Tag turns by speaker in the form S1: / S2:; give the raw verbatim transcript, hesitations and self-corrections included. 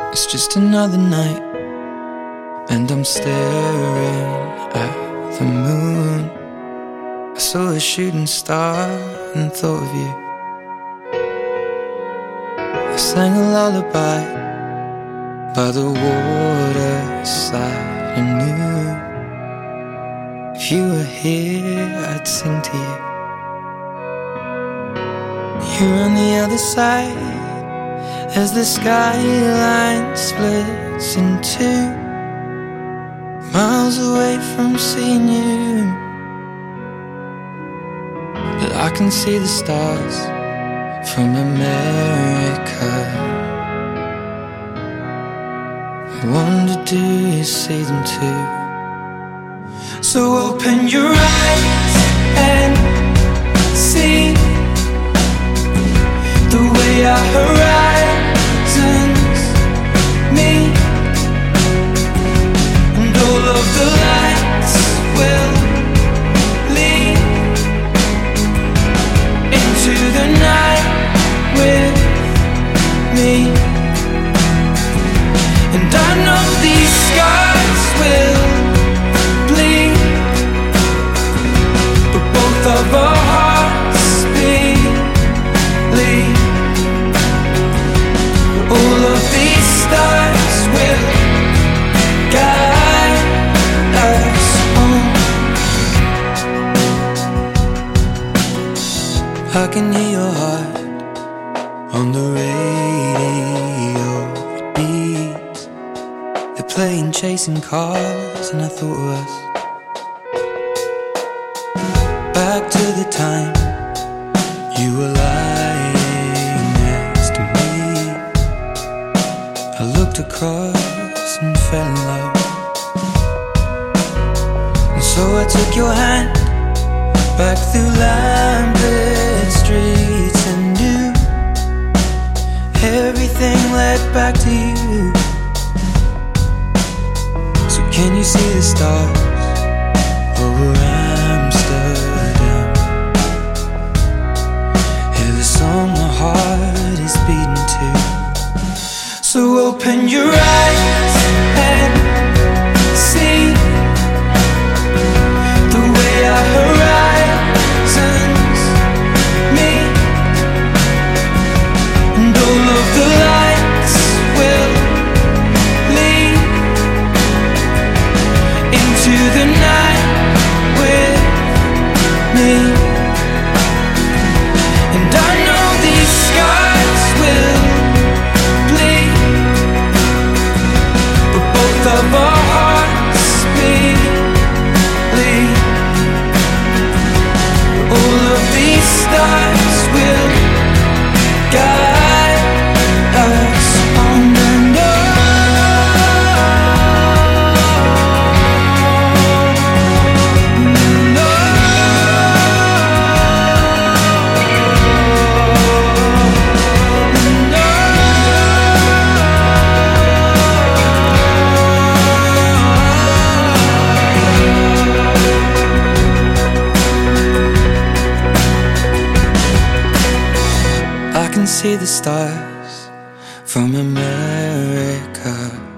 S1: It's just another night, and I'm staring at the moon. I saw a shooting star and thought of you. I sang a lullaby by the waterside and knew if you were here, I'd sing to you. You're on the other side as the skyline splits in two, miles away from seeing you. But I can see the stars from America. I wonder, do you see them too? So open your eyes and see the way our horizons meet, and all of the lights will lead into the night with me. And I know these scars will bleed, but both of our hearts believe. All of these stars will guide us home. I can hear your heart on the radio. It beats. They're playing Chasing Cars, and I thought of us. Back to the time you were lying next to me. I looked across and fell in love, and so I took your hand back through lamplit streets and knew everything led back to you. So can you see the stars over Amsterdam? Hear the song my heart is beating to. So open your eyes and see the way our horizons meet, and all of the lights will lead into the night with me. And I know these scars will bleed, but both of our hearts believe. All of these stars will guide us home. And oh, and I can see the stars from America.